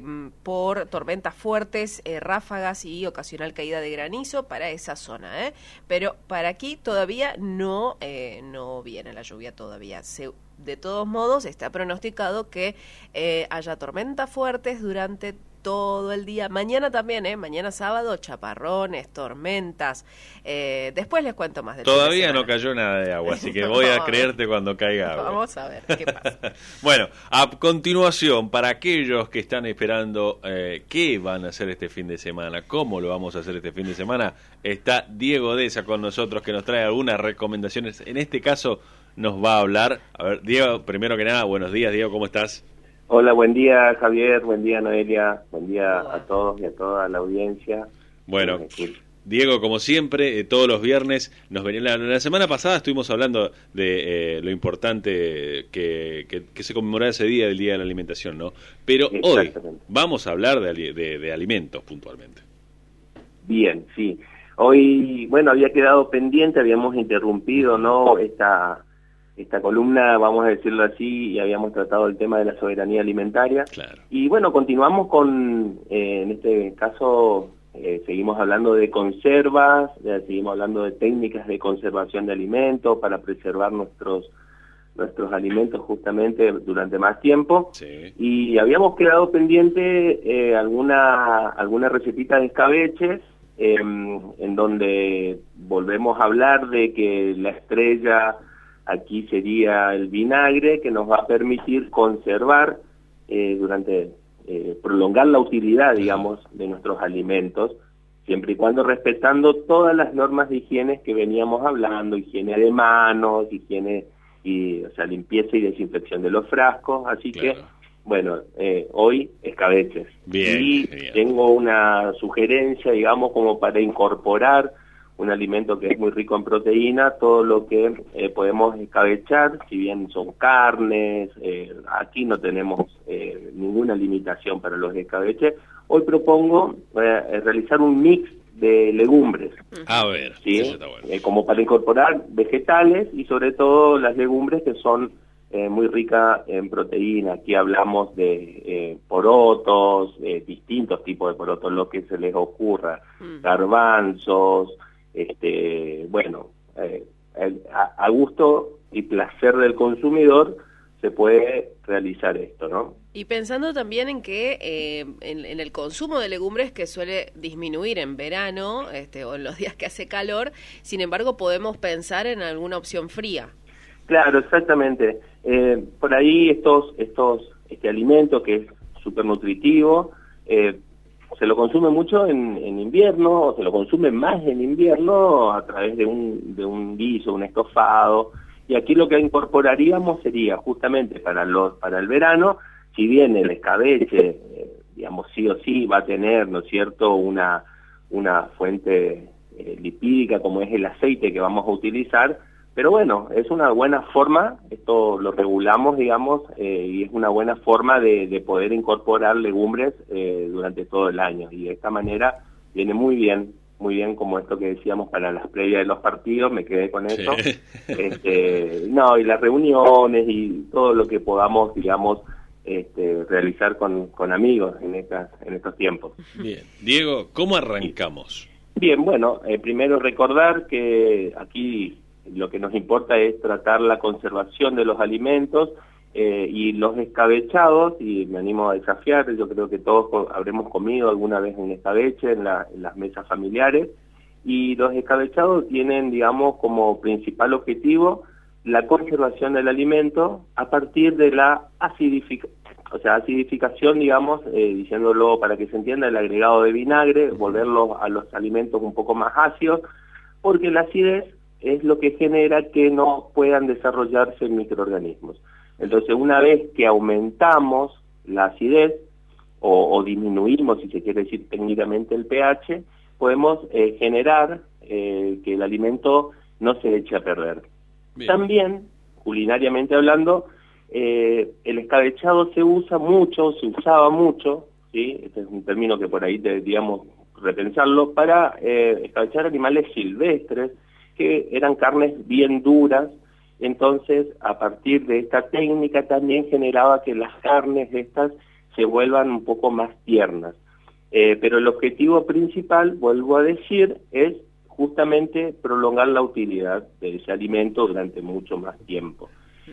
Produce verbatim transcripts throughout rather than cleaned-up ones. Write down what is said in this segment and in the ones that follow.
por tormentas fuertes, eh, ráfagas y ocasional caída de granizo para esa zona, ¿eh? Pero para aquí todavía no, eh, no viene la lluvia todavía. Se, de todos modos, está pronosticado que eh, haya tormentas fuertes durante todo el día. Mañana también, ¿eh? Mañana sábado, chaparrones, tormentas. Eh, después les cuento más. Del Todavía no cayó nada de agua, así que voy a creerte cuando caiga agua. Vamos a ver qué pasa. Bueno, a continuación, para aquellos que están esperando eh, qué van a hacer este fin de semana, cómo lo vamos a hacer este fin de semana, está Diego Deza con nosotros, que nos trae algunas recomendaciones. En este caso nos va a hablar. A ver, Diego, primero que nada, buenos días, Diego, ¿cómo estás? Hola, buen día Javier, buen día Noelia, buen día a todos y a toda la audiencia. Bueno, Diego, como siempre, eh, todos los viernes, nos venía la, la semana pasada estuvimos hablando de eh, lo importante que, que, que se conmemora ese día, del Día de la Alimentación, ¿no? Pero hoy vamos a hablar de, de, de alimentos puntualmente. Bien, sí. Hoy, bueno, había quedado pendiente, habíamos interrumpido, ¿no?, esta... esta columna, vamos a decirlo así, y habíamos tratado el tema de la soberanía alimentaria. Claro. Y bueno, continuamos con, eh, en este caso, eh, seguimos hablando de conservas, eh, seguimos hablando de técnicas de conservación de alimentos para preservar nuestros nuestros alimentos justamente durante más tiempo. Sí. Y habíamos quedado pendiente eh, alguna, alguna recetita de escabeches, eh, en donde volvemos a hablar de que la estrella aquí sería el vinagre, que nos va a permitir conservar eh, durante, eh, prolongar la utilidad, digamos, de nuestros alimentos, siempre y cuando respetando todas las normas de higiene que veníamos hablando, higiene de manos, higiene, y, o sea, limpieza y desinfección de los frascos, así claro. que, bueno, eh, hoy escabeches. Bien, y genial. Tengo una sugerencia, digamos, como para incorporar un alimento que es muy rico en proteína, todo lo que eh, podemos escabechar, si bien son carnes, eh, aquí no tenemos eh, ninguna limitación para los escabeches. Hoy propongo eh, realizar un mix de legumbres. A ver, ¿sí? Eso está bueno. Eh, como para incorporar vegetales y sobre todo las legumbres que son eh, muy ricas en proteína. Aquí hablamos de eh, porotos, eh, distintos tipos de porotos, lo que se les ocurra, mm. garbanzos, este, bueno, eh, a, a gusto y placer del consumidor se puede realizar esto, ¿no? Y pensando también en que eh, en, en el consumo de legumbres, que suele disminuir en verano este, o en los días que hace calor, sin embargo podemos pensar en alguna opción fría. Claro, exactamente. Eh, por ahí estos, estos, este alimento que es súper nutritivo, eh, se lo consume mucho en, en invierno, o se lo consume más en invierno a través de un, de un guiso, un estofado, y aquí lo que incorporaríamos sería justamente para los para el verano, si bien el escabeche, eh, digamos, sí o sí va a tener, ¿no es cierto?, una, una fuente eh, lipídica como es el aceite que vamos a utilizar, pero bueno, es una buena forma, esto lo regulamos, digamos, eh, y es una buena forma de, de poder incorporar legumbres eh, durante todo el año. Y de esta manera viene muy bien, muy bien como esto que decíamos para las previas de los partidos, me quedé con eso. Sí. Este, no, y las reuniones y todo lo que podamos, digamos, este, realizar con, con amigos en, estas, en estos tiempos. Bien. Diego, ¿cómo arrancamos? Bien, bueno, eh, primero recordar que aquí lo que nos importa es tratar la conservación de los alimentos eh, y los escabechados, y me animo a desafiar, yo creo que todos habremos comido alguna vez un escabeche en, la, en las mesas familiares, y los escabechados tienen, digamos, como principal objetivo la conservación del alimento a partir de la acidificación, o sea, acidificación, digamos, eh, diciéndolo para que se entienda, el agregado de vinagre, volverlos a los alimentos un poco más ácidos, porque la acidez es lo que genera que no puedan desarrollarse microorganismos. Entonces, una vez que aumentamos la acidez, o, o disminuimos, si se quiere decir técnicamente, el pH, podemos eh, generar eh, que el alimento no se eche a perder. Bien. También, culinariamente hablando, eh, el escabechado se usa mucho, se usaba mucho, ¿sí? Este es un término que por ahí deberíamos repensarlo, para eh, escabechar animales silvestres, que eran carnes bien duras. Entonces, a partir de esta técnica también generaba que las carnes estas se vuelvan un poco más tiernas. Eh, pero el objetivo principal, vuelvo a decir, es justamente prolongar la utilidad de ese alimento durante mucho más tiempo.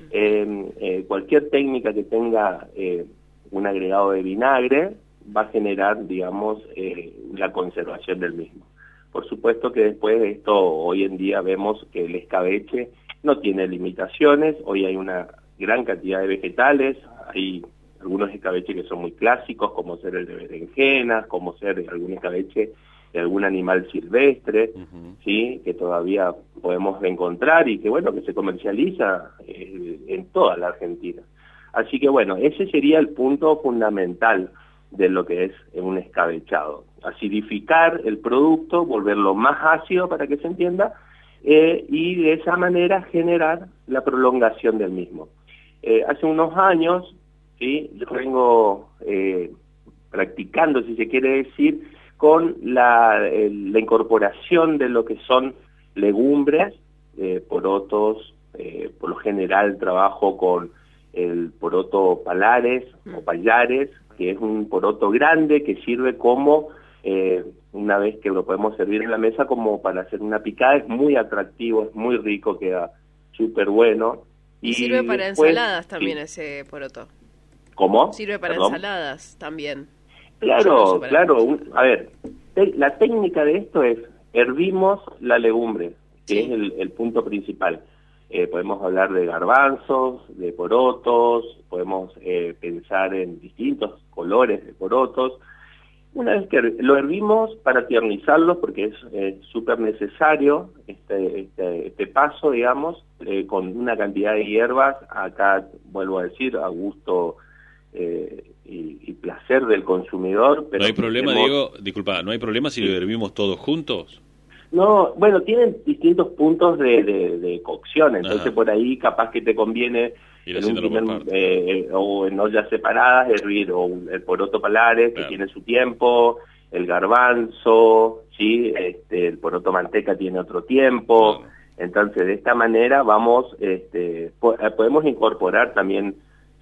Eh, eh, cualquier técnica que tenga eh, un agregado de vinagre va a generar, digamos, eh, la conservación del mismo. Por supuesto que después de esto, hoy en día vemos que el escabeche no tiene limitaciones, hoy hay una gran cantidad de vegetales, hay algunos escabeches que son muy clásicos, como ser el de berenjenas, como ser algún escabeche de algún animal silvestre, uh-huh. ¿sí? Que todavía podemos encontrar y que, bueno, que se comercializa eh, en toda la Argentina. Así que, bueno, ese sería el punto fundamental de lo que es un escabechado. Acidificar el producto, volverlo más ácido para que se entienda, eh, y de esa manera generar la prolongación del mismo. Eh, hace unos años, ¿sí? Yo vengo eh, practicando, si se quiere decir, con la, eh, la incorporación de lo que son legumbres, eh, porotos, eh, por lo general trabajo con el poroto palares o pallares, que es un poroto grande que sirve como, eh, una vez que lo podemos servir en la mesa, como para hacer una picada. Es muy atractivo, es muy rico, queda súper bueno. Y, y sirve para después, ensaladas también, sí. Ese poroto. ¿Cómo? Sirve para ¿Perdón? Ensaladas también. Claro, claro. Un, a ver, te, la técnica de esto es, hervimos la legumbre, que sí. es el, el punto principal. Eh, podemos hablar de garbanzos, de porotos, podemos eh, pensar en distintos colores de porotos. Una vez que lo hervimos para tiernizarlos, porque es súper eh, necesario este, este, este paso, digamos, eh, con una cantidad de hierbas, acá vuelvo a decir, a gusto eh, y, y placer del consumidor. Pero no hay problema, tenemos... Diego, disculpa, ¿no hay problema si sí. lo hervimos todos juntos? No, bueno, tienen distintos puntos de, de, de cocción, entonces Ajá. por ahí capaz que te conviene en un primer, eh, o en ollas separadas hervir o un, el poroto palares claro. que tiene su tiempo, el garbanzo, sí, este, el poroto manteca tiene otro tiempo, claro. entonces de esta manera vamos, este, po podemos incorporar también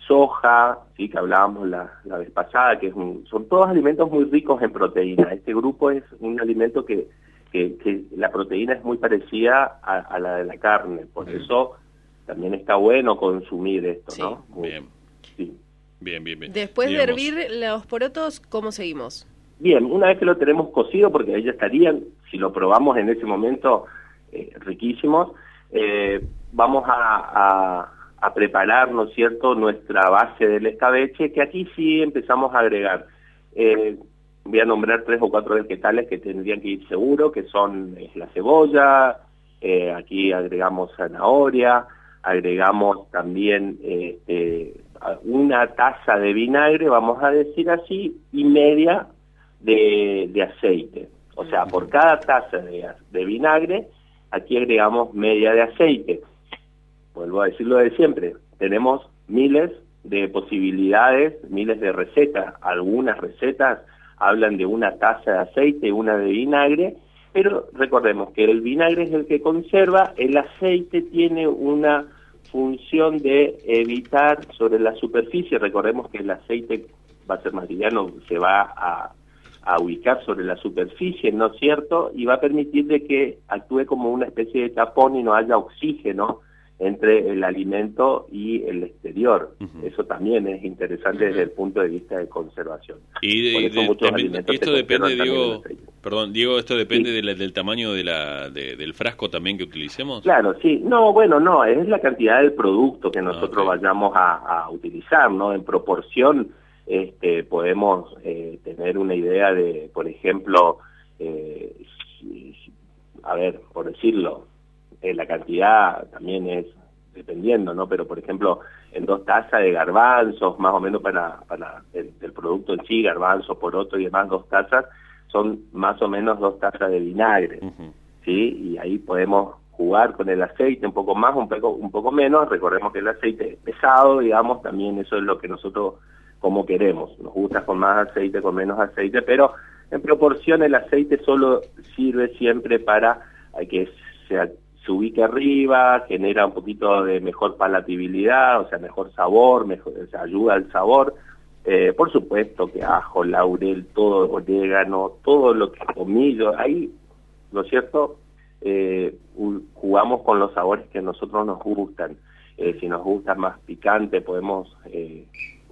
soja, sí, que hablábamos la, la vez pasada, que es un, son todos alimentos muy ricos en proteína. Este grupo es un alimento que Que, que la proteína es muy parecida a, a la de la carne, por bien. Eso también está bueno consumir esto, sí. ¿no? Muy, bien. Sí. bien, bien, bien. Después Digamos. de hervir los porotos, ¿cómo seguimos? Bien, una vez que lo tenemos cocido, porque ahí ya estarían, si lo probamos en ese momento, eh, riquísimos, eh, vamos a, a, a preparar, ¿no es cierto?, nuestra base del escabeche, que aquí sí empezamos a agregar. Eh, Voy a nombrar tres o cuatro vegetales que tendrían que ir seguro, que son eh, la cebolla, eh, aquí agregamos zanahoria, agregamos también este, una taza de vinagre, vamos a decir así, y media de, de aceite. O sea, por cada taza de, de vinagre, aquí agregamos media de aceite. Vuelvo a decirlo de siempre, tenemos miles de posibilidades, miles de recetas, algunas recetas hablan de una taza de aceite y una de vinagre, pero recordemos que el vinagre es el que conserva, el aceite tiene una función de evitar sobre la superficie, recordemos que el aceite va a ser más liviano, se va a, a ubicar sobre la superficie, ¿no es cierto? Y va a permitir de que actúe como una especie de tapón y no haya oxígeno entre el alimento y el exterior. Uh-huh. Eso también es interesante uh-huh. desde el punto de vista de conservación. Y de, de, de, esto depende, Diego, perdón, Diego, esto depende sí. de la, del tamaño de la, de, del frasco también que utilicemos. Claro, sí. No, bueno, no, es la cantidad del producto que nosotros ah, okay. vayamos a, a utilizar, ¿no? En proporción, este, podemos eh, tener una idea de, por ejemplo, eh, a ver, por decirlo, Eh, la cantidad también es dependiendo, ¿no? Pero, por ejemplo, en dos tazas de garbanzos, más o menos para, para el, el producto en sí, garbanzo, poroto y demás, dos tazas, son más o menos dos tazas de vinagre, uh-huh. ¿sí? Y ahí podemos jugar con el aceite un poco más, un poco, un poco menos. Recordemos que el aceite es pesado, digamos, también eso es lo que nosotros como queremos. Nos gusta con más aceite, con menos aceite, pero en proporción el aceite solo sirve siempre para que sea se ubique arriba, genera un poquito de mejor palatabilidad, o sea, mejor sabor, mejor, o sea, ayuda al sabor, Eh, por supuesto que ajo, laurel, todo, orégano, todo lo que comillo, ahí, ¿no es cierto? Eh, jugamos con los sabores que a nosotros nos gustan. Eh, si nos gusta más picante, podemos eh,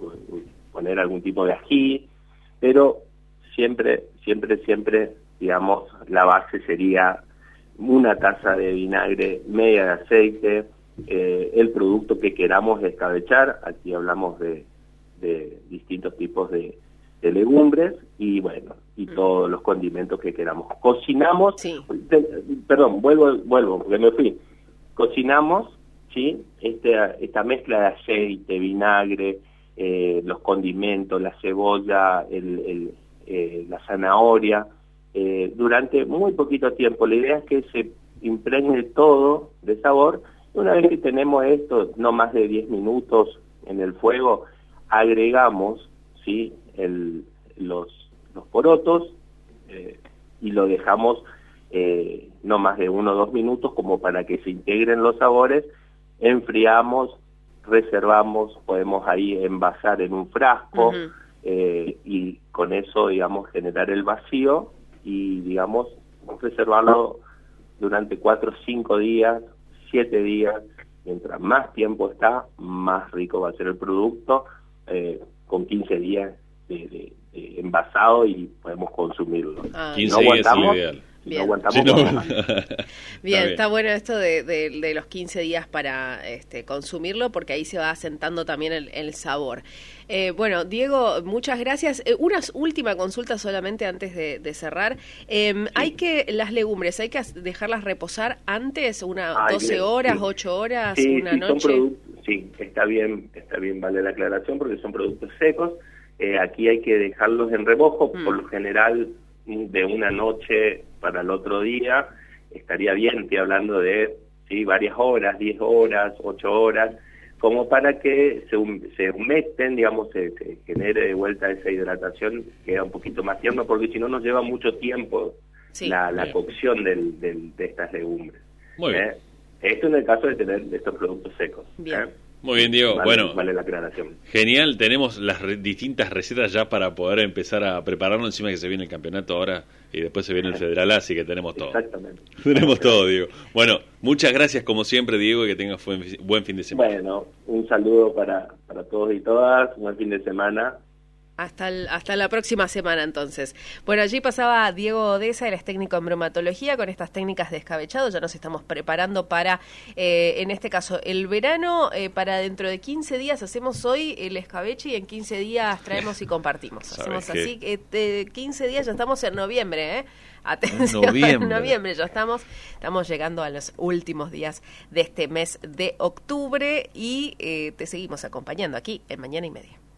poner algún tipo de ají, pero siempre, siempre, siempre, digamos, la base sería una taza de vinagre, media de aceite, eh, el producto que queramos escabechar. Aquí hablamos de de distintos tipos de, de legumbres y bueno, y mm. todos los condimentos que queramos. Cocinamos, sí. te, perdón, vuelvo, vuelvo, porque me fui. Cocinamos, ¿sí? Este, esta mezcla de aceite, vinagre, eh, los condimentos, la cebolla, el, el, eh, la zanahoria, eh, durante muy poquito tiempo. La idea es que se impregne todo de sabor. Una vez que tenemos esto, no más de diez minutos en el fuego, agregamos, ¿sí? el, los, los porotos eh, y lo dejamos eh, no más de uno o dos minutos como para que se integren los sabores, enfriamos, reservamos, podemos ahí envasar en un frasco uh-huh. eh, y con eso, digamos, generar el vacío y, digamos, reservarlo durante cuatro o cinco días, siete días. Mientras más tiempo está, más rico va a ser el producto. Eh, con quince días de, de, de envasado y podemos consumirlo. Ah, quince días es ideal. Si no aguantamos, sí, no. no. bien, está, bien. Está bueno esto de, de, de los quince días para este, consumirlo, porque ahí se va asentando también el, el sabor. Eh, bueno, Diego, muchas gracias. Eh, una última consulta solamente antes de, de cerrar. Eh, sí. Hay que, las legumbres, ¿hay que dejarlas reposar antes, una Ay, doce bien, horas, sí. ocho horas, sí, una sí, noche? Son productos, sí, está bien, está bien, vale la aclaración, porque son productos secos. Eh, aquí hay que dejarlos en remojo, mm. por lo general de una noche para el otro día, estaría bien, estoy hablando de sí varias horas, diez horas, ocho horas, como para que se, se humecten, digamos, se, se genere de vuelta esa hidratación, queda un poquito más tierno, porque si no nos lleva mucho tiempo sí, la, la cocción del, del, de estas legumbres. Muy bien. ¿Eh? Esto en el caso de tener estos productos secos. Bien. ¿eh? Muy bien, Diego. Vale, bueno, vale la aclaración. Genial, tenemos las re distintas recetas ya para poder empezar a prepararlo, encima que se viene el campeonato ahora y después se viene el Federal, así que tenemos todo. Exactamente. Tenemos todo, Diego. Bueno, muchas gracias como siempre, Diego, y que tengas buen, buen fin de semana. Bueno, un saludo para, para todos y todas, un buen fin de semana. Hasta, el, hasta la próxima semana, entonces. Bueno, allí pasaba Diego Odesa, él es técnico en bromatología, con estas técnicas de escabechado. Ya nos estamos preparando para, eh, en este caso, el verano. Eh, para dentro de quince días hacemos hoy el escabeche y en quince días traemos y compartimos. Hacemos así, que eh, quince días ya estamos en noviembre, ¿eh? Atención, noviembre. en noviembre ya estamos, estamos llegando a los últimos días de este mes de octubre y eh, te seguimos acompañando aquí en Mañana y Media.